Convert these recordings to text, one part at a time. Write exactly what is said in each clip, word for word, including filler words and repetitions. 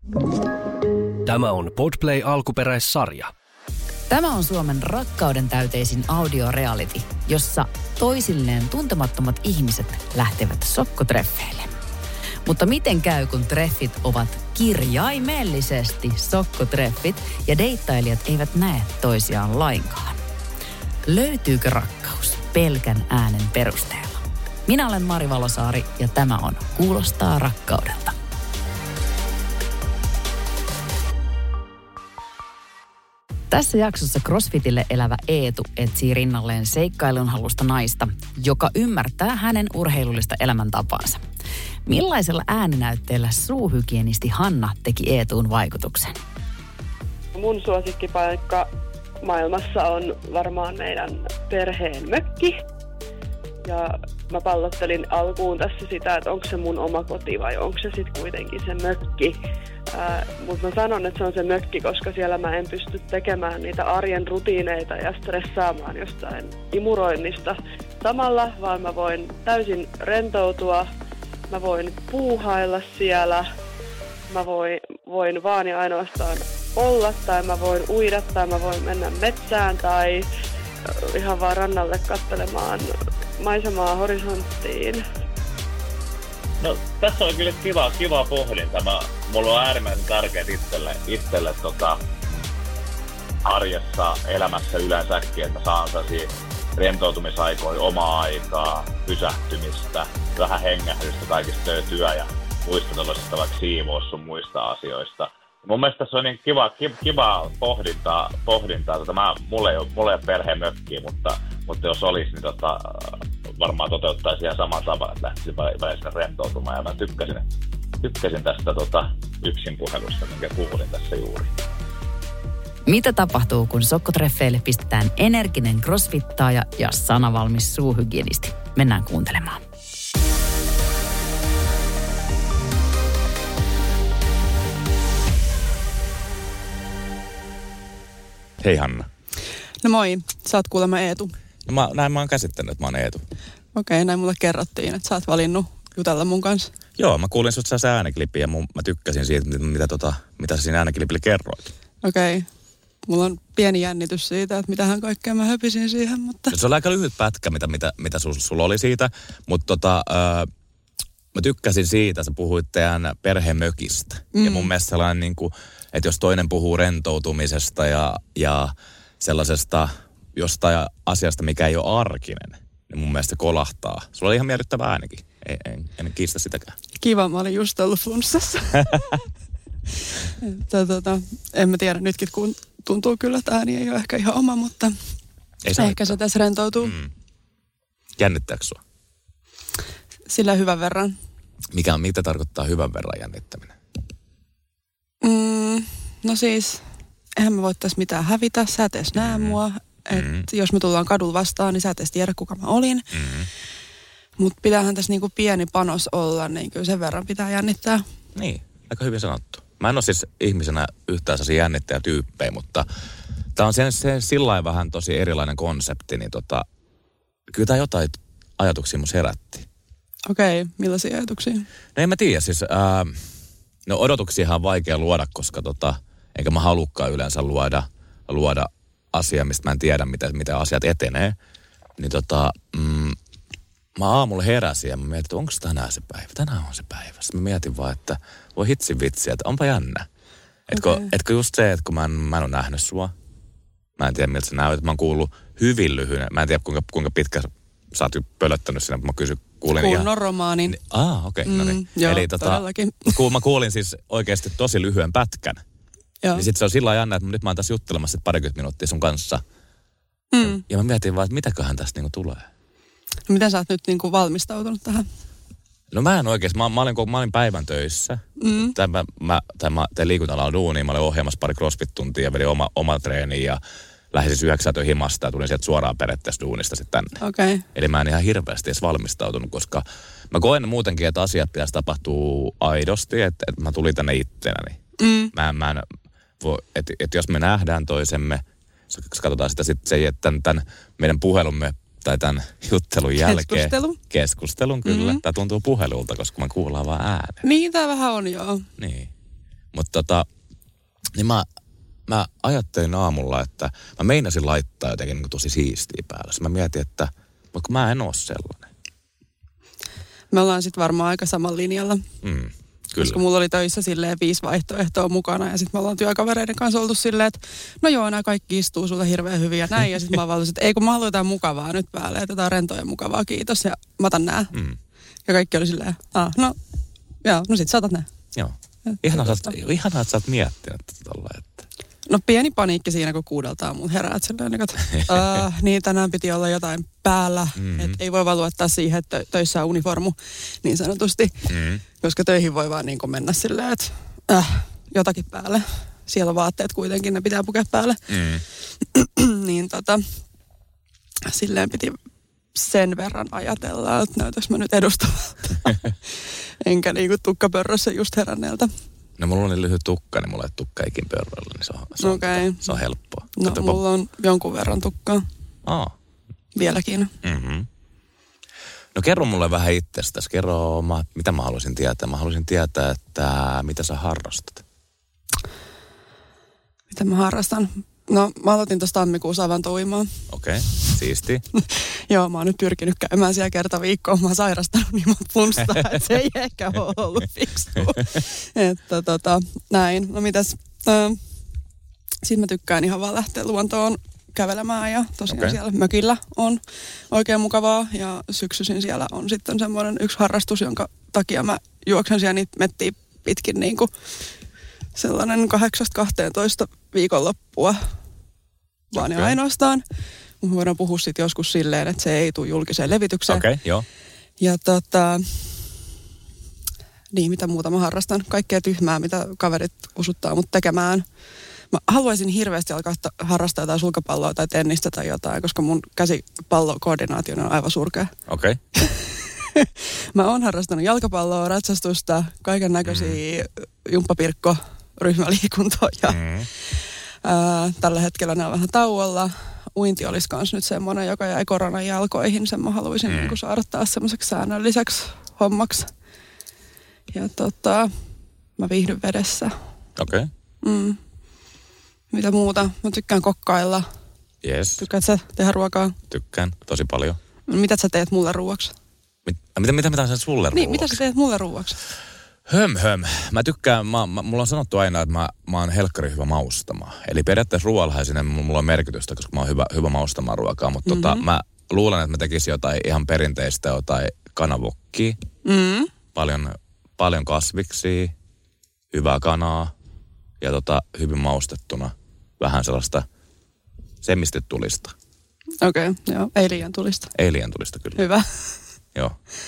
Tämä on Podplay alkuperäissarja. Tämä on Suomen rakkauden täyteisin audioreality, jossa toisilleen tuntemattomat ihmiset lähtevät sokkotreffeille. Mutta miten käy, kun treffit ovat kirjaimellisesti sokkotreffit ja deittailijat eivät näe toisiaan lainkaan? Löytyykö rakkaus pelkän äänen perusteella? Minä olen Mari Valosaari ja tämä on Kuulostaa rakkaudelta. Tässä jaksossa CrossFitille elävä Eetu etsii rinnalleen seikkailun halusta naista, joka ymmärtää hänen urheilullista elämäntapaansa. Millaisella ääninäytteellä suuhygienisti Hanna teki Eetuun vaikutuksen? Mun suosikkipaikka maailmassa on varmaan meidän perheen mökki. Ja mä pallottelin alkuun tässä sitä, että onko se mun oma koti vai onko se sitten kuitenkin se mökki. Äh, Mutta mä sanon, että se on se mökki, koska siellä mä en pysty tekemään niitä arjen rutiineita ja stressaamaan jostain imuroinnista samalla, vaan mä voin täysin rentoutua, mä voin puuhailla siellä, mä voin, voin vaan ja ainoastaan olla tai mä voin uida tai mä voin mennä metsään tai ihan vaan rannalle katselemaan maisemaa horisonttiin. No tässä on kyllä kiva, kiva pohdinta. Mä, mulla on äärimmäisen tärkeää itselle, itselle tota, arjessa, elämässä yleensäkin, että saan sellaisia rentoutumisaikoja, omaa aikaa, pysähtymistä, vähän hengähdystä kaikista työ ja muista tällaisista vaikka siivous sun muista asioista. Mun mielestä tässä on niin kiva, kiva, kiva pohdintaa. pohdintaa. Tota, mä, mulla, ei ole, mulla ei ole perheen mökkiä, mutta, mutta jos olisi, niin tota, varmaan toteuttaisi ihan saman tavan, että lähtisi välillä rentoutumaan. Ja mä tykkäsin, tykkäsin tästä tota, yksin puhelusta, minkä puhuin tässä juuri. Mitä tapahtuu, kun sokkotreffeille pistetään energinen crossfittaaja ja sanavalmis suuhygienisti? Mennään kuuntelemaan. Hei Hanna. No moi, sä oot kuulemma Eetu. No mä, näin mä oon käsittänyt, että mä oon Eetu. Okei, näin mulle kerrottiin, että sä oot valinnut jutella mun kanssa. Joo, mä kuulin sut se ääniklippi ja mun, mä tykkäsin siitä, mitä, mitä, tota, mitä sä siinä ääniklipillä kerroit. Okei, mulla on pieni jännitys siitä, että mitähän kaikkea mä höpisin siihen, mutta... Se oli aika lyhyt pätkä, mitä, mitä, mitä sul, sulla oli siitä, mutta tota, äh, mä tykkäsin siitä, sä puhuit teidän perhemökistä. Mm. Ja mun mielestä sellainen niin kuin, että jos toinen puhuu rentoutumisesta ja, ja sellaisesta jostain asiasta, mikä ei ole arkinen, niin mun mielestä se kolahtaa. Sulla oli ihan miellyttävä äänikin. En, en, en kiistä sitäkään. Kiva, mä olin just ollut flunssassa. tota, en mä tiedä, nytkin kun tuntuu kyllä, että ääni ei ole ehkä ihan oma, mutta ei ehkä se tässä rentoutuu. Mm. Jännittääkö sua? Sillä hyvän verran. Mikä, mitä tarkoittaa hyvän verran jännittäminen? Mm, no siis, eihän me voittaisi mitään hävitä, sä et edes näe mm. mua. Et mm. jos me tullaan kadulla vastaan, niin sä et edes tiedä, kuka mä olin. Mm. Mutta pitäähän tässä niinku pieni panos olla, niin kyllä sen verran pitää jännittää. Niin, aika hyvin sanottu. Mä en ole siis ihmisenä yhtään sellaisia jännittäjätyyppejä, mutta tää on sen, sen sillä vähän tosi erilainen konsepti, niin tota, kyllä tää jotain ajatuksia mus herätti. Okei, okay, millaisia ajatuksia? No en mä tiedä, siis ää, no odotuksiahan on vaikea luoda, koska tota, enkä mä halukkaan yleensä luoda, luoda asiaa, mistä mä en tiedä, miten, miten asiat etenee. Niin tota, mm, mä aamulla heräsin ja mä mietin, että onko tänään se päivä? Tänään on se päivä. Sitten mä mietin vaan, että voi hitsin vitsi, että onpa jännä. Etkö, okay. etkö just se, että kun mä en, mä en ole nähnyt sua, mä en tiedä miltä sä näytät, mä oon kuullut hyvin lyhyen, mä en tiedä kuinka, kuinka pitkä sä oot pölöttänyt siinä, mutta mä kysyn, kuulin Kunnon ihan... romaanin. Niin, ah, okei, okay, mm, no niin. Joo, eli tota, mä kuulin siis oikeasti tosi lyhyen pätkän. Joo. Niin sit se on sillä lailla jännä, että nyt mä oon tässä juttelemassa parikymmentä minuuttia sun kanssa. Mm. Ja, ja mä mietin vaan, että mitäköhän tästä niinku tulee. No miten sä oot nyt niinku valmistautunut tähän? No mä en oikeesti. Mä, mä, olin, mä olin päivän töissä. Mm. Tai mä, mä, tai mä tein liikunta-alalla duunia. Mä olin ohjaamassa pari crossfit-tuntia ja vedin oma, oma treeni ja lähdin siis yhdeksältä himasta ja tulin sieltä suoraan periaatteessa duunista sitten tänne. Okay. Eli mä en ihan hirveästi edes valmistautunut, koska mä koen muutenkin, että asiat pitäisi tapahtua aidosti, että, että mä tulin tänne ittenäni. Mm. Mä, mä en voi, että, että jos me nähdään toisemme, katsotaan sitä sitten se, että tämän, tämän meidän puhelumme tai tämän juttelun jälkeen. Keskustelu. Keskustelun, kyllä. Mm-hmm. Tämä tuntuu puhelulta, koska me kuullaan vaan äänen. Niin, tämä vähän on, joo. Niin. Mutta tota, niin mä, mä ajattelin aamulla, että mä meinasin laittaa jotenkin niin tosi siistiä päälle. Mä mietin, että mutta kun mä en oo sellainen. Me ollaan sitten varmaan aika saman linjalla. Mm, kyllä. Koska mulla oli töissä silleen viisi vaihtoehtoa mukana ja sitten me ollaan työkavereiden kanssa oltu silleen, että no joo, nämä kaikki istuu sulle hirveän hyvin ja näin. Ja sitten mä vaan että ei kun mä haluan jotain mukavaa nyt päälle, että jotain rentoa ja mukavaa, kiitos. Ja mä otan nää. Mm. Ja kaikki oli silleen, ah, no joo, no sit sä otat nää. Joo. Ihanaa, että ihanaa, että sä oot miettinyt tällä, että... No pieni paniikki siinä, kun kuudelta aamuun heräät silleen, että uh, niin tänään piti olla jotain päällä. Mm-hmm. Että ei voi vaan luottaa siihen, että töissä on uniformu niin sanotusti. Mm-hmm. Koska töihin voi vaan niin kuin mennä silleen, että äh, jotakin päälle. Siellä on vaatteet kuitenkin, ne pitää pukea päälle. Mm-hmm. niin tota, silleen piti sen verran ajatella, että näytäks mä nyt edustavalta. Enkä niinku tukkapörrössä just heränneeltä. No mulla on niin lyhyt tukka, niin mulla ei tukka ikin pörröllä, niin se on, se on, okay. tota, se on helppoa. No Katsopa. Mulla on jonkun verran tukkaa. Aa. Vieläkin. Mm-hmm. No kerro mulle vähän itsestäsi. Kerro, mä, mitä mä haluaisin tietää. Mä haluaisin tietää, että mitä sä harrastat. Mitä mä harrastan? No mä aloitin tuossa tammikuussa avantouimaa. Okei, okay. Siisti. Joo, mä oon nyt pyrkinyt käymään siellä kerta viikkoon. Mä oon sairastanut niin monta flunssaa, että se ei ehkä ole ollut fiksua. Että tota, näin. No mitäs? Äh, Sitten mä tykkään ihan vaan lähteä luontoon kävelemään ja tosiaan okay. siellä mökillä on oikein mukavaa. Ja syksyisin siellä on sitten semmoinen yksi harrastus, jonka takia mä juoksen siellä niitä mettiä pitkin niin kuin sellainen kahdeksasta kahteentoista viikonloppua. Vaan okay. ja ainoastaan. Me voidaan puhua sitten joskus silleen, että se ei tule julkiseen levitykseen. Okei, okay, joo. Ja tota, niin mitä muuta mä harrastan. Kaikkea tyhmää, mitä kaverit usuttaa mut tekemään. Mä haluaisin hirveästi alkaa harrastaa jotain sulkapalloa tai tennistä tai jotain, koska mun käsipallokoordinaatio on aivan surkea. Okei. Okay. Mä oon harrastanut jalkapalloa, ratsastusta, kaiken näköisiä mm. jumppapirkko, ryhmäliikuntoa ja mm. ää, tällä hetkellä ne on vähän tauolla. Uinti olisi kans nyt semmoinen, joka jäi koronan jalkoihin. Sen mä haluaisin mm. niin saada taas semmoiseksi säännölliseksi hommaksi. Ja tota, mä viihdyn vedessä. Okei. Okay. Mm. Mitä muuta? Mä tykkään kokkailla. Yes. Tykkäät sä tehdä ruokaa? Tykkään, tosi paljon. Mitä sä teet mulle ruuaksi? Mit, mitä, mitä, mitä sä sulle niin, ruuaksi? Mitä sä teet mulle ruuaksi? Höm, höm. Mä tykkään, mä, mä, mulla on sanottu aina, että mä, mä oon helkkari hyvä maustamaan. Eli periaatteessa ruoallahan sinne mulla on merkitystä, koska mä oon hyvä, hyvä maustamaan ruokaa. Mutta mm-hmm. tota, mä luulen, että mä tekisin jotain ihan perinteistä, jotain kanavokkia. Mm-hmm. Paljon, paljon kasviksia, hyvää kanaa ja tota, hyvin maustettuna. Vähän sellaista semmistetulista. Okei, okay, joo. Ei liian tulista. Ei liian tulista, kyllä. Hyvä. Joo.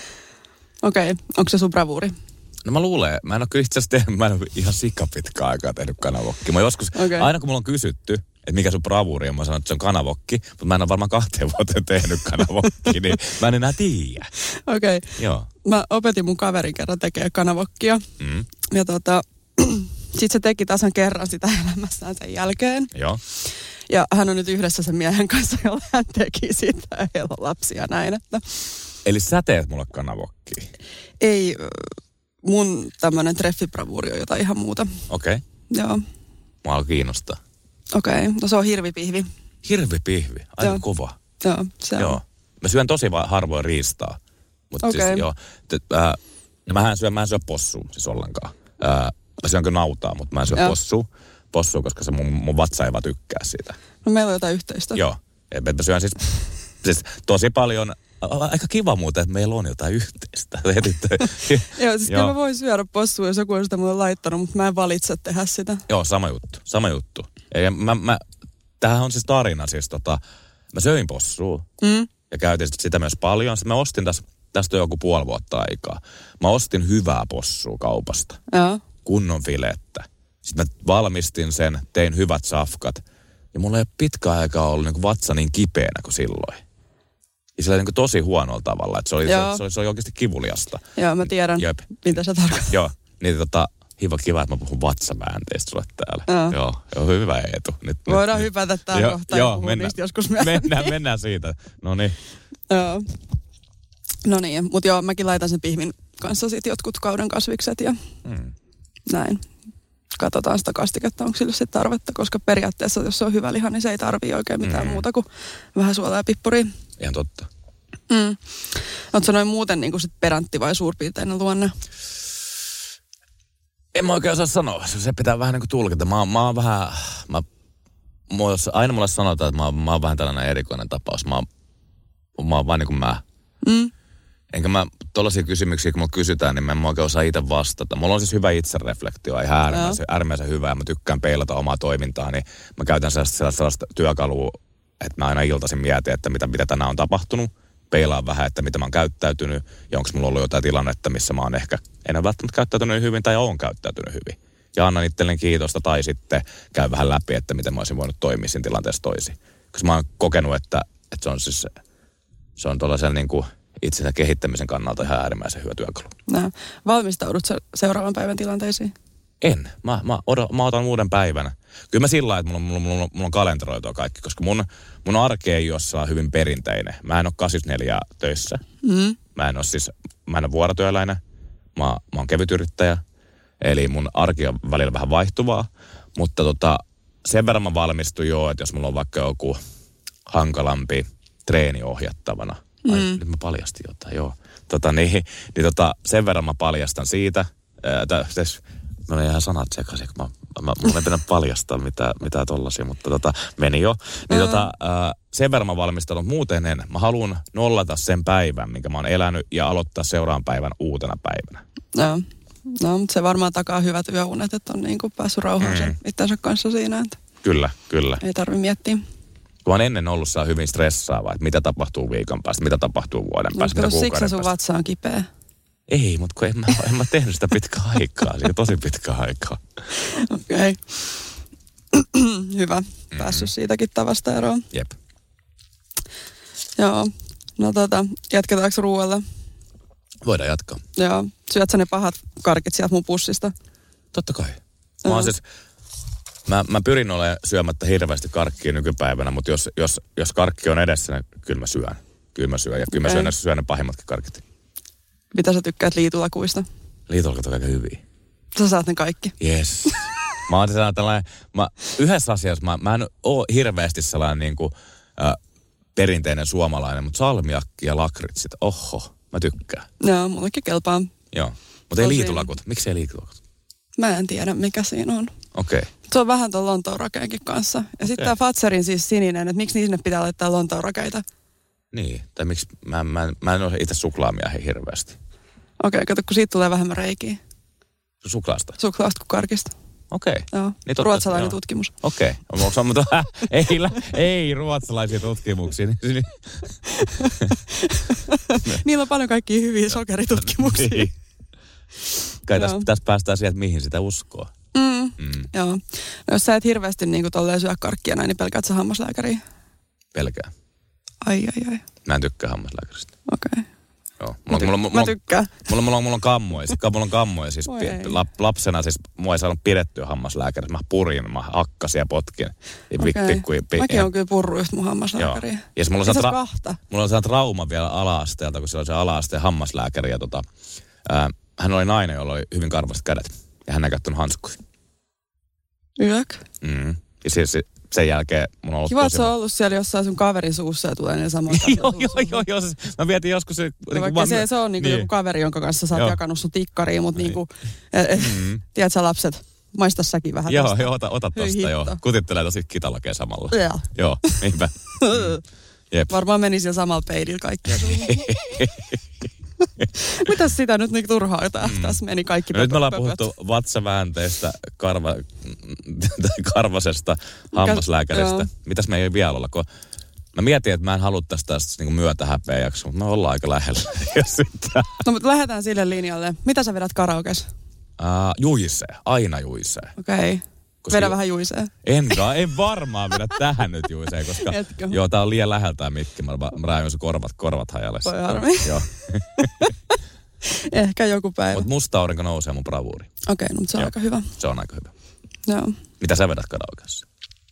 Okei, okay. Onko se sun bravuuri? No mä luulen, mä en ole kyllä itse asiassa tehnyt, mä en ole ihan sikapitkään aikaa tehnyt kanavokki. Mä joskus, okay. aina kun mulla on kysytty, että mikä sun bravuuri on, mä sanon, että se on kanavokki, mutta mä en ole varmaan kahteen vuoteen tehnyt kanavokki, niin mä en enää tiedä. Okei. Okay. Joo. Mä opetin mun kaverin kerran tekee kanavokkia. Mm. Ja tota, sit se teki tasan kerran sitä elämässään sen jälkeen. Joo. Ja hän on nyt yhdessä sen miehen kanssa, jolla hän teki sitä ja heillä on lapsia näin, että... Eli sä teet mulle kanavokkia? Ei, mun tämmönen treffibravuuri on jotain ihan muuta. Okei. Okay. Joo. Mua on kiinnostaa. Okei, okay. No se on hirvipihvi. Hirvipihvi? Aika joo. Kova. Joo, se joo. on. Mä syön tosi harvoin riistaa. Mutta okay. siis joo. T- äh, no mähän syön, mä en syö possua siis ollenkaan. Äh, mä syön kyllä nautaa, mutta mä en syö joo. possua. Possua, koska se mun, mun vatsa ei vaan tykkää siitä. No meillä on jotain yhteistä. Joo. Mä syön siis, siis tosi paljon... Aika kiva muuten, että meillä on jotain yhteistä. Joo, siis joo. Mä voin syödä possua, jos joku on sitä mulle laittanut, mutta mä en valitse tehdä sitä. Joo, sama juttu, sama juttu. Ja mä, mä, tämähän on siis tarina, siis tota, mä söin possua mm. ja käytin sitä myös paljon. Sitten mä ostin tästä, tästä joku puoli vuotta aikaa. Mä ostin hyvää possua kaupasta, joo. kunnon filettä. Sitten mä valmistin sen, tein hyvät safkat. Ja mulla ei ole pitkään aikaa ollut niin kuin vatsa niin kipeänä kuin silloin. Ja sillä niin kuin tosi huonolla tavalla, että se oli, se, se, oli, se oli oikeasti kivuliasta. Joo, mä tiedän, Jep. mitä sä tarkoitat. Joo, niin tota, hiva kiva, että mä puhun vatsaväänteistä sulle täällä. Joo, joo, joo hyvä Eetu. Nyt, voidaan nyt, hypätä tää jo, kohtaan joo, ja puhua mennään, niistä joskus myöhemmin. Mennään, mennään siitä. No niin. Joo. No niin, mutta joo, mäkin laitan sen pihvin kanssa sit jotkut kauden kasvikset ja hmm. näin. katsotaan sitä kastiketta, onko sille sitten tarvetta, koska periaatteessa, jos se on hyvä liha, niin se ei tarvitse oikein mitään mm. muuta kuin vähän suolaa ja pippuria. Ihan totta. Mm. Oletko noin muuten niin kuin sit perantti vai suurpiirteinen luonne? En mä oikein osaa sanoa. Se pitää vähän niin kuin tulkita. Mä, mä oon vähän... Mä, mulla, aina mulle sanotaan, että mä, mä oon vähän tällainen erikoinen tapaus. Mä, mä oon vaan niin kuin mä. Mm. Enkä mä tollaisia kysymyksiä, kun mulla kysytään, niin mä en oikein osaa itse vastata. Mulla on siis hyvä itsereflektio, ihan äärimmäisen, äärimmäisen hyvä. Ja mä tykkään peilata omaa toimintaa, niin mä käytän sellaista, sellaista, sellaista työkalua, että mä aina iltaisin mietin, että mitä, mitä tänään on tapahtunut. Peilaan vähän, että mitä mä oon käyttäytynyt ja onko mulla ollut jotain tilannetta, missä mä oon ehkä en ole välttämättä käyttäytynyt hyvin tai oon käyttäytynyt hyvin. Ja annan itselleni kiitosta tai sitten käy vähän läpi, että miten mä olisin voinut toimia siinä tilanteessa toisin. Koska mä oon kokenut, että, että se on siis se on tuollaisen niin kuin itsensä kehittämisen kannalta ihan äärimmäisen hyvä työkalu. No, valmistaudut sä seuraavan päivän tilanteisiin? En. Mä, mä, odot, mä otan uuden päivän. Kyllä mä sillä lailla, että mulla, mulla, mulla, mulla on kalenteroitua kaikki, koska mun, mun arke ei ole hyvin perinteinen. Mä en ole kahdeksankymmentäneljä töissä. Mm. Mä en ole siis, mä en ole vuorotyöläinen. Mä, mä oon kevytyrittäjä. Eli mun arki on välillä vähän vaihtuvaa. Mutta tota, sen verran mä valmistun jo, että jos mulla on vaikka joku hankalampi treeni ohjattavana. Ai, mm. nyt mä paljastin jotain, joo. Tota, niin, niin tota, sen verran mä paljastan siitä. Ää, Mä olin ihan sanat sekaisin, kun mä, mä, mulla ei pidä paljastaa mitään, mitään tollasia, mutta tota, meni jo. Niin mm. tota, äh, sen verran mä valmistanut, muuten en. Mä haluan nollata sen päivän, minkä mä oon elänyt, ja aloittaa seuraavan päivän uutena päivänä. Joo. No, mutta se varmaan takaa hyvät yöunet, että on niin kuin päässyt rauhaan sen mm. itsensä kanssa siinä. Että kyllä, kyllä. Ei tarvitse miettiä. Kun mä oon ennen ollut saa hyvin stressaavaa, että mitä tapahtuu viikon päästä, mitä tapahtuu vuoden päästä, no, mitä kuukauden päästä. Siksi sun vatsa on kipeä. Ei, mutta kun en mä, en mä tehnyt sitä pitkää aikaa. Siitä tosi pitkää aikaa. Okei. Okay. Hyvä. Päässyt mm-hmm. siitäkin tavasta eroon. Jep. Joo. No tota, jatketaanko ruoalla? Voidaan jatkaa. Joo. Syöt sä ne pahat karkit sieltä mun pussista? Totta kai. Mä, siis, mä, mä pyrin olemaan syömättä hirveästi karkkia nykypäivänä, mutta jos, jos, jos karkki on edessä, niin kyllä mä syön. Kyllä mä syön. Ja kyllä mä syön, syön ne pahimmatkin karkit. Mitä sä tykkäät liitulakuista? Liitulakat on aika hyviä. Sä saat ne kaikki? Yes. Mä oon tällainen, mä, yhdessä asiassa mä, mä en oo hirveästi sellainen niin kuin, äh, perinteinen suomalainen, mutta salmiakki ja lakritsit, oho, mä tykkään. Joo, mullekin kelpaa. Joo, mutta ei liitulakut. Miksi ei liitulakut? Mä en tiedä, mikä siinä on. Okei. Okay. Se on vähän tuon Lontoon rakeenkin kanssa. Ja okay. Sitten tää Fatserin siis sininen, että miksi sinne pitää laittaa Lontoon rakeita? Niin, tai miksi, mä, mä, mä en ole itse suklaamiehiä hirveästi. Okei, okay, kato, kun siitä tulee vähemmän reikiä. Suklaasta? Suklaasta kuin karkista. Okei. Okay. Joo, niin ruotsalainen joo. tutkimus. Okei. Okay. Mutta ei, ei ruotsalaisia tutkimuksia. Niillä on paljon kaikkia hyviä sokeritutkimuksia. Niin. Kai tässä, tässä päästään siihen, että mihin sitä uskoo. Mm. Mm. Joo. No jos sä et hirveästi niin kuin tolleen syö karkkia näin, niin pelkäät sä hammaslääkäriä? Pelkää. Ai, ai, ai. Mä en tykkää hammaslääkäristä. Okei. Okay. Joo. Mulla, mä, ty- mulla, mä tykkään. Mulla, mulla, mulla on kammoja. Mulla on kammoja. Siis lap, lapsena siis mua ei saanut pidettyä hammaslääkärissä. Mä purin, mä hakkasin ja potkin. Okei. Okay. Pikku, pikku, Mäkin on kyllä purru just mun hammaslääkäriä. Ja mulla on, tra- mulla on sellainen trauma vielä ala-asteelta, kun siellä oli se ala-asteen hammaslääkäri. Ja tota, ää, hän oli nainen, jolla oli hyvin karvaiset kädet. Ja hän ei käyttänyt hanskuja. Yök? Mm. Ja siis sen jälkeen mun on ollut kiva, tosi... Kiva, että sä ollut siellä jossain sun kaverin suussa ja tulee ne samat joo, joo, joo, joo. Siis mä vietin joskus... Se, niin vaikka vaan... se, se on niinku niin. joku kaveri, jonka kanssa sä oot joo. jakanut sun tikkariin, mutta niin. niinku... Mm-hmm. Tiedät sä lapset, maista säkin vähän joo, tosta. Joo, ota, ota tosta, joo. Kutittelee tosi kitalakea samalla. Joo. Joo, niinpä. mm. Jep. Varmaan meni siellä samalla peidillä kaikkia sun. Mitäs sitä nyt niin turhaa tähtää? Mm. Meni kaikki no, nyt me ollaan puhuttu vatsaväänteestä, karva, karvasesta, hammaslääkäristä. Mikä, mitäs me ei vielä olla? Kun mä mietin, että mä en halua tästä, tästä niin myötähäpeäjäksi, mutta me ollaan aika lähellä. No mutta lähdetään sille linjalle. Mitä sä vedät karaokes? Uh, juisee. Aina juisee. Okei. Okay. Vedä vähän juisee. En, en varmaan vedä tähän nyt juisee, koska etkö? Joo, tää on liian läheltä mikki. Mä, mä räjyn sun korvat, korvat hajalle. Voi harmi. Joo. Ehkä joku päivä. Mutta musta aurinko nousee mun bravuuri. Okei, okay, no mutta se on joo. aika hyvä. Se on aika hyvä. Joo. Mitä sä vedät karaokeessa?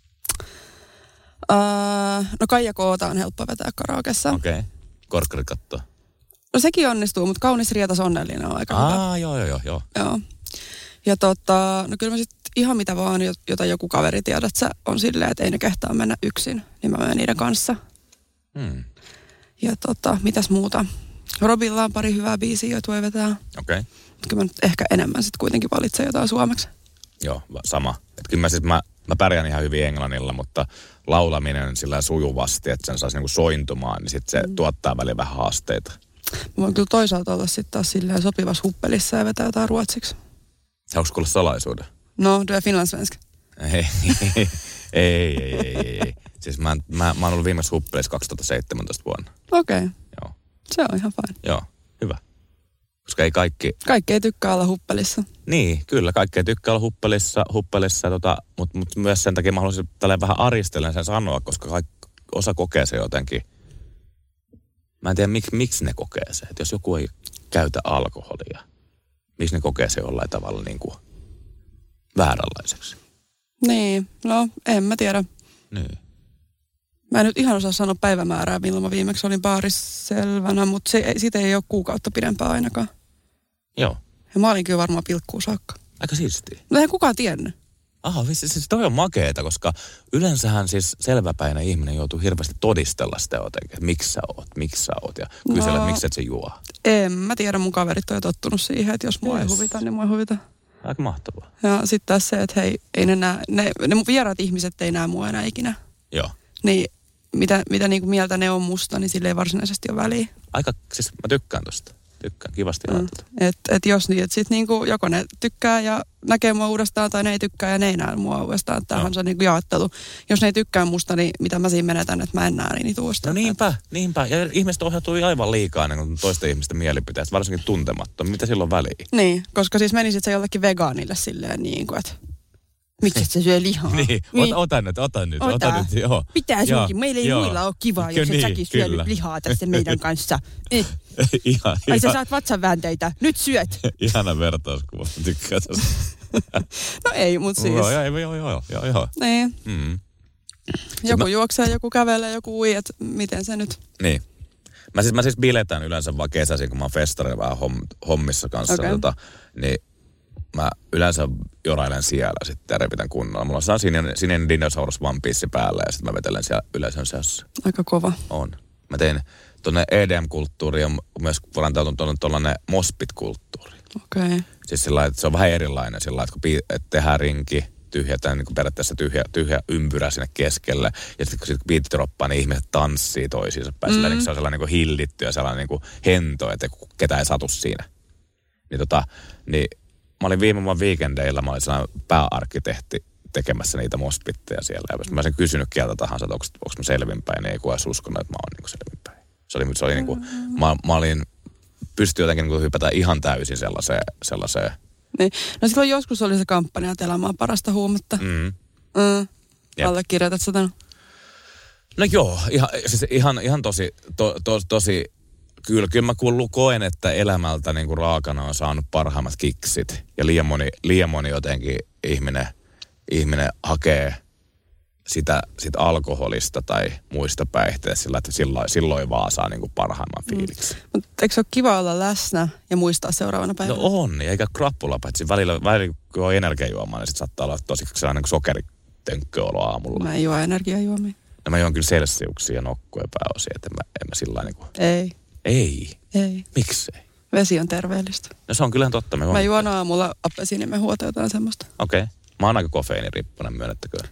Uh, no Kaija Koota on helppo vetää karaokeessa. Okei. Okay. Korkkari kattoo. No sekin onnistuu, mutta Kaunis rietas onnellinen on aika Aa, hyvä. Aa, joo, joo, joo. Joo. Ja tota, no kyllä mä sit ihan mitä vaan, jota joku kaveri tiedät, sä on silleen, että ei ne kehtaa mennä yksin, niin mä menen niiden kanssa. Hmm. Ja tota, mitäs muuta? Robilla on pari hyvää biisiä, joita voi vetää. Okei. Okay. Kyllä mä nyt ehkä enemmän sitten kuitenkin valitsen jotain suomeksi. Joo, sama. Et kyllä mä, sit, mä, mä pärjään ihan hyvin englannilla, mutta laulaminen sillä sujuvasti, että sen saisi niinku sointumaan, niin sit se mm. tuottaa välillä vähän haasteita. Mä voin kyllä toisaalta olla sitten taas silleen sopivassa huppelissa ja vetää jotain ruotsiksi. Haluatko kuulla salaisuuden? No, du är finlandssvensk. Ei, ei, ei, ei, ei, ei. Siis mä, mä, mä oon ollut viimeisessä huppelissa kaksituhattaseitsemäntoista vuonna. Okei. Okay. Joo. Se on ihan fine. Joo, hyvä. Koska ei kaikki... Kaikki ei tykkää olla huppelissa. Niin, kyllä. Kaikki ei tykkää olla huppelissa, huppelissa tota, mutta mut myös sen takia mä haluaisin tälleen vähän aristellen sen sanoa, koska kaikki, osa kokee se jotenkin. Mä en tiedä, miksi, miksi ne kokee se. Että jos joku ei käytä alkoholia, miksi ne kokee se jollain tavalla niin kuin vääränlaiseksi? Niin, no en mä tiedä. Niin. Mä en nyt ihan osaa sanoa päivämäärää, milloin mä viimeksi olin baarissa selvänä, mutta se, siitä ei ole kuukautta pidempää ainakaan. Joo. Ja mä olin kyllä varmaan pilkkuun saakka. Aika siistiä. No eihän kukaan tiennyt. Aha, siis toi on makeeta, koska yleensähän siis selväpäinen ihminen joutuu hirveästi todistella sitä jotenkin, että miksi sä oot, miksi sä oot ja kysellä, no, miksi et se juo. En mä tiedä, mun kaverit on jo tottunut siihen, että jos mua yes. ei huvita, niin mua ei huvita. Aika mahtavaa. Ja sitten taas se, että hei, ei ne näe, ne, ne vieraat ihmiset ei näe mua enää ikinä. Joo. Niin mitä, mitä niinku mieltä ne on musta, niin sille ei varsinaisesti ole väliä. Aika, siis mä tykkään tosta. Tykkään, kivasti mm. ajatella. Että et jos niin, että sit niinku joko ne tykkää ja näkee mua uudestaan tai ne ei tykkää ja ne ei näe mua uudestaan. Tämähän on se niinku jaottelu. Jos ne ei tykkää musta, niin mitä mä siinä menetän, että mä en näe niin uudestaan. No niinpä, niinpä. Ja ihmiset ohjautuu aivan liikaa niin toisten ihmisten mielipiteistä, varsinkin tuntemattomia. Mitä silloin väliä? Niin, koska siis menisit sä jollekin vegaanille silleen niin kuin, että miksi et sä syö lihaa? Niin, niin. Ota nyt, ota nyt, ota, ota nyt, joo. Pitää sunkin, meillä ei joo. muilla ole kivaa, jos niin, et säkin syönyt lihaa tässä meidän kanssa. Eh. Ihan, Ai sä saat vatsanväänteitä, nyt syöt. Ihana vertauskuva, tykkää tästä. No ei, mut siis. Joo, joo, joo, joo, joo, joo. Niin. Mm. Joku mä... juoksee, joku kävelee, joku ui, että miten se nyt. Niin. Mä siis, mä siis biletän yleensä vaan kesäisin, kun mä oon festarilla vähän homm, hommissa kanssa. Okay. Tota, niin mä yleensä jorailen siellä sitten ja repitän kunnolla. Mulla on sininen, sininen dinosaurus One Piece päällä ja sitten mä vetelen siellä yleisön seassa. Aika kova. On. Mä tein tuonne E D M-kulttuuriin ja myös varantautunut tuonne tuollainen mospit-kulttuuri. Okei. Okay. Siis sillä että se on vähän erilainen sillä lailla, että kun että tehdään rinki, tyhjätään niin kuin periaatteessa tyhjä, tyhjä ympyrä sinne keskelle. Ja sitten kun, sit, kun biitti droppaa, niin ihmiset tanssii toisiinsa päin. Mm-hmm. Sillä, se on sellainen niin kuin hillitty ja sellainen niin kuin hento, että ketä ei satu siinä. Niin tota, niin mä olin viime vuonna viikendeillä, mä olin sellainen pääarkkitehti tekemässä niitä mospitteja siellä. Ja mä olisin kysynyt kieltä tahansa, että onko, onko mä selvinpäin, niin ei kukaan uskonut, että mä oon niin kuin selvinpäin. Se oli, se oli niin kuin, mä, mä olin, pystyi jotenkin niin kuin hypätä ihan täysin sellaiseen, sellaiseen. Niin. No silloin joskus oli se kampanja, että elämä on parasta huumetta. Mm. Mm. Allekirjoitat sä tämän? No joo, ihan, siis ihan, ihan tosi, to, to, tosi, kyllä, kyllä mä kuulun, koen, että elämältä niin kuin raakana on saanut parhaimmat kiksit. Ja liian moni, liian moni jotenkin ihminen, ihminen hakee sitä sit alkoholista tai muista päihteistä sillä, että silloin, silloin vaan saa niin kuin parhaimman fiiliksi. Mm. Mutta eikö se ole kiva olla läsnä ja muistaa seuraavana päivänä? No on, eikä krappula, paitsi välillä, välillä kun on energiajuomaa, niin sit saattaa olla tosi sellainen sokeritönkköolo aamulla. Mä en juo energiajuomia. No mä juon kyllä selsiuksia ja nokkuja pääosia, että en mä, en mä sillä niin kuin... Ei. Ei? Ei. Miksei? Vesi on terveellistä. No se on kyllähän totta. Mä, mä juon aamulla appesiinimehua tai jotain semmoista. Okei. Okay. Mä oon aika kofeiiniriippunen, myönnettäköön.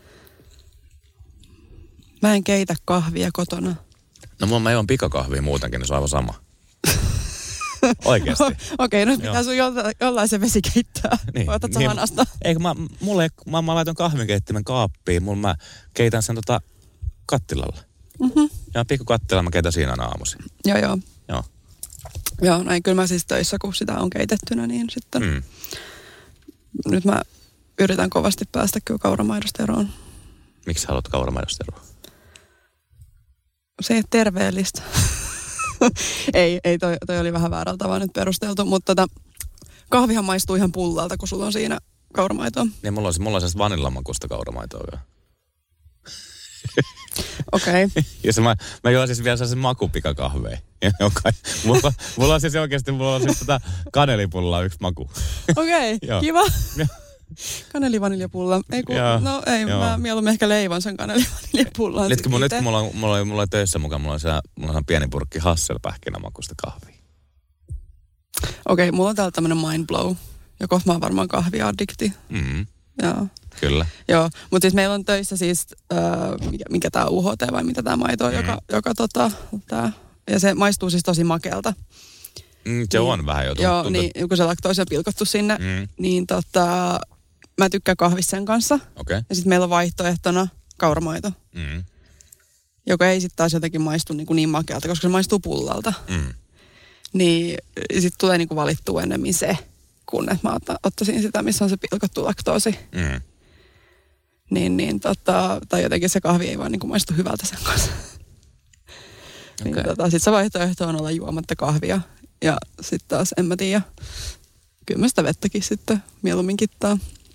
Mä en keitä kahvia kotona. No mulla mä juon pikakahvia muutenkin, niin se on aivan sama. Oikeesti. Okei, okay, nyt pitää sun jollain, jollain se vesi keittää. Niin, otat niin, hanasta. Eikö mä, mulle, mä, mä laitan kahvinkeittimen kaappiin, mulla mä keitän sen tota kattilalla. Mhm. Ja pikkukattila mä keitän siinä aamuisin. Joo, joo. Joo. Joo, näin kyllä mä siis töissä, kun sitä on keitettynä, niin sitten... Mm. Nyt mä yritän kovasti päästä kyllä kauramaidosta eroon. Miksi haluat kauramaidosta eroon? Se ei ole terveellistä. ei, ei toi, toi oli vähän väärällä tavalla nyt perusteltu, mutta tota, kahvihan maistuu ihan pullalta, kun sulla on siinä kauramaitoa. Niin, mulla on, mulla on sellaista vanillamakusta kauramaitoa vielä. Okei. Okay. Ja se mä, mä juon siis vielä sellaisen makupikakahveen. mulla, mulla on siis oikeasti, mulla on siis tätä kanelipullaa yksi maku. Okei, okay, kiva. Kanelivaniljapulla. Ei kun, Joo, no ei, joo. mä mieluummin ehkä leivon sen kanelivaniljapullaa. Nyt kun, nyt kun mulla, on, mulla, on, mulla on töissä mukaan, mulla on, siellä, mulla on pieni purkki Hasselpähkinämakuista kahvia. Okei, okay, mulla on täällä tämmönen mind blow. Ja kohta mä oon varmaan kahviaddikti. Mm-hmm. Joo. Kyllä. Joo, mutta siis meillä on töissä siis, äh, mikä, mikä tää on, U H T vai mitä tää maito on, mm. joka, joka tota, tää, ja se maistuu siis tosi makealta. Mm, se on niin, vähän jo. Joo, tuntuu. niin kun se laktoosi on pilkottu sinne, mm. niin tota, mä tykkään kahvisen kanssa. Okay. Ja sitten meillä on vaihtoehtona kauramaito, mm. joka ei sitten taas jotenkin maistu niin, niin makealta, koska se maistuu pullalta. Mm. Niin sitten tulee niin kuin valittua ennemmin se, kun että mä otta, ottaisin sitä, missä on se pilkottu laktoosi. Mm. Niin, niin tota, tai jotenkin se kahvi ei vaan niin kuin maistu hyvältä sen kanssa. Okay. Niin tota, sitten se vaihtoehto on olla juomatta kahvia. Ja sitten taas, en mä tiedä, kyllä mä sitä vettäkin sitten mieluummin kittaa.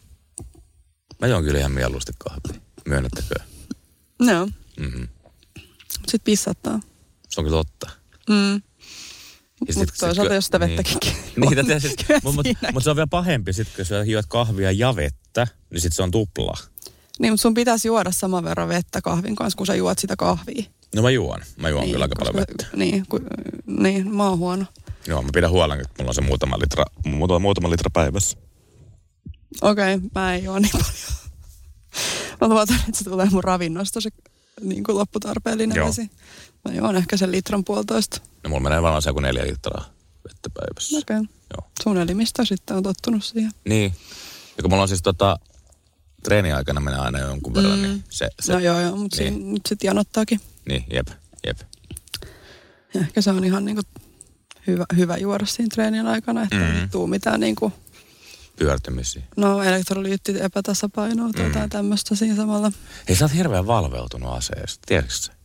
Mä juon kyllä ihan mieluusti kahvia. Myönnättekö? No. Mm-hmm. Sitten pissattaa. Se on kyllä totta. Mm. Mutta toisaalta, jos sitä vettäkin niin, niin sit, Mutta mut se on vielä pahempi sitten, kun sä juot kahvia ja vettä, niin sitten se on tuplaa. Niin, mutta sun pitäisi juoda saman verran vettä kahvin kanssa, kun sä juot sitä kahvia. No mä juon. Mä juon niin, kyllä aika paljon vettä. Niin, ku, niin, mä oon huono. Joo, mä pidän huolen, että mulla on se muutama litra, muutama, muutama litra päivässä. Okei, okay, mä en juo niin paljon. Mä luotan, että se tulee mun ravinnosta se niin kuin lopputarpeellinen Joo. vesi. Mä juon ehkä sen litran puolitoista. No mulla menee varmaan se joku neljä litraa vettä päivässä. Okei. Okay. Joo. Sun elimistö sitten on tottunut siihen. Niin. Ja kun mulla on siis tota, treeniaikana menee aina jonkun verran, mm. niin se, se... No joo, joo, mutta niin. nyt sitten janottaakin. Niin, jep, jep. Ja ehkä se on ihan niinku hyvä, hyvä juoda siinä treenin aikana, että mm. ei tuu mitään niinku... Pyörtymisiä. No elektrolyytti epätasapainoa tai mm. tämmöistä siinä samalla. Hei, sä oot hirveän valveutunut aseesta, tiedätkö sä?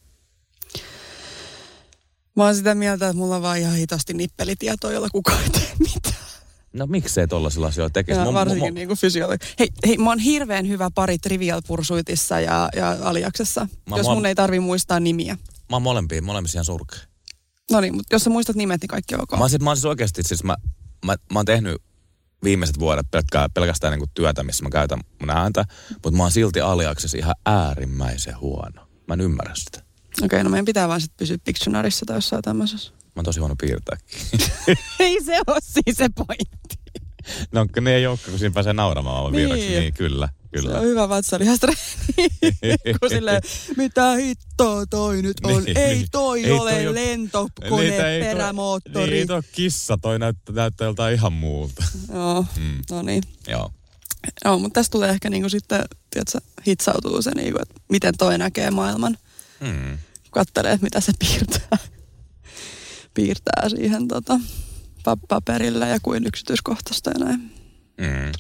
Mä oon sitä mieltä, että mulla on vaan ihan hitaasti nippelitietoa, jolla kukaan ei tee mitään. No miksei tollaisilla asioilla tekisi? Ja varsinkin niin kuin fysiologi. Hei, hei, mä oon hirveän hyvä pari Trivial Pursuitissa ja, ja Aliaksessa, mä jos mun mole- ei tarvi muistaa nimiä. Mä oon molempiin, molemmissa ihan surkea. No niin, mutta jos sä muistat nimet, niin kaikki on ok. Mä oon siis, mä oon siis oikeasti, siis mä, mä, mä oon tehnyt viimeiset vuodet pelkkää, pelkästään niin kuin työtä, missä mä käytän mun ääntä, mutta mä oon silti Aliaksessa ihan äärimmäisen huono. Mä en ymmärrä sitä. Okei, okay, no meidän pitää vaan sitten pysyä Pictionaryssa tai jossain tämmöisessä. Mä oon tosi huono piirtääkin. Ei se ole siis se pointti. No ne ei olekaan, kun siinä pääsee nauramaan niin. Viimeksi. Niin, kyllä, kyllä. Se on hyvä vatsalihastreeni. Kun silleen, mitä hittoa toi nyt on? Niin, ei toi ei ole toi lentokone, ei perämoottori. Niin, ei toi kissa, toi näyttää, näyttää joltain ihan muulta. Joo, mm. no niin. Joo. Joo, mutta tässä tulee ehkä niinku sitten, tiedätkö, hitsautuu se niinku, että miten toi näkee maailman. Mm. Kattelee, mitä se piirtää. Piirtää siihen tota, paperille ja kuin yksityiskohtaista ja näin. Mm.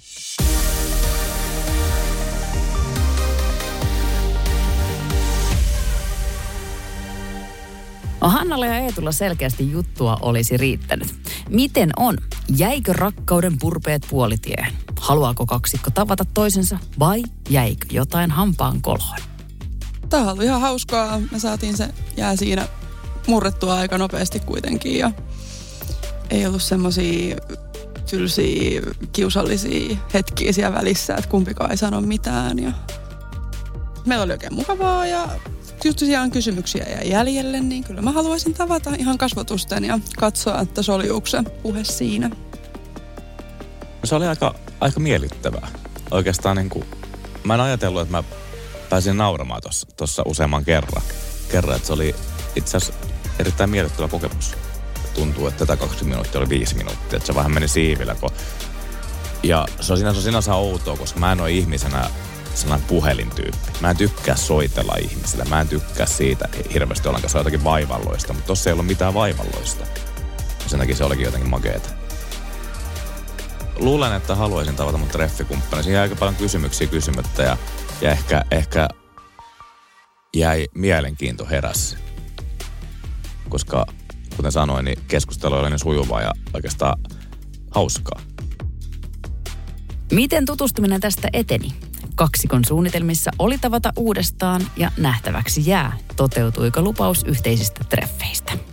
Hannalla ja Eetulla selkeästi juttua olisi riittänyt. Miten on? Jäikö rakkauden purpeet puolitiehen? Haluaako kaksikko tavata toisensa vai jäikö jotain hampaan koloon? Tämä on ollut ihan hauskaa. Me saatiin se jää siinä murrettua aika nopeasti kuitenkin ja ei ollut semmosia tylsiä, kiusallisia hetkiä siellä välissä, että kumpikaan ei sano mitään. Ja meillä oli oikein mukavaa ja just tosiaan kysymyksiä jäi jäljelle, niin kyllä mä haluaisin tavata ihan kasvotusten ja katsoa, että soljuuko se puhe siinä. Se oli aika, aika miellyttävää. Oikeastaan niin kuin, mä en ajatellut, että mä pääsin nauramaan tuossa useamman kerran. Kerran, että se oli itse asiassa erittäin miellyttävä kokemus. Tuntuu, että tätä kaksikymmentä minuuttia oli viisi minuuttia, että se vähän meni siivillä. Kun... Ja se on sinänsä, sinänsä outoa, koska mä en ole ihmisenä sellainen puhelintyyppi. Mä en tykkää soitella ihmisille. Mä en tykkää siitä hirveästi ollenkaan. Se on jotakin vaivalloista, mutta tossa ei ollut mitään vaivalloista. Sen takia se olikin jotenkin makeeta. Luulen, että haluaisin tavata mun treffikumppani. Siinä jäi aika paljon kysymyksiä kysymättä ja, ja ehkä, ehkä jäi mielenkiinto heräsi. Koska, kuten sanoin, niin keskustelu oli niin sujuvaa ja oikeastaan hauskaa. Miten tutustuminen tästä eteni? Kaksikon suunnitelmissa oli tavata uudestaan ja nähtäväksi jää, toteutuiko lupaus yhteisistä treffeistä.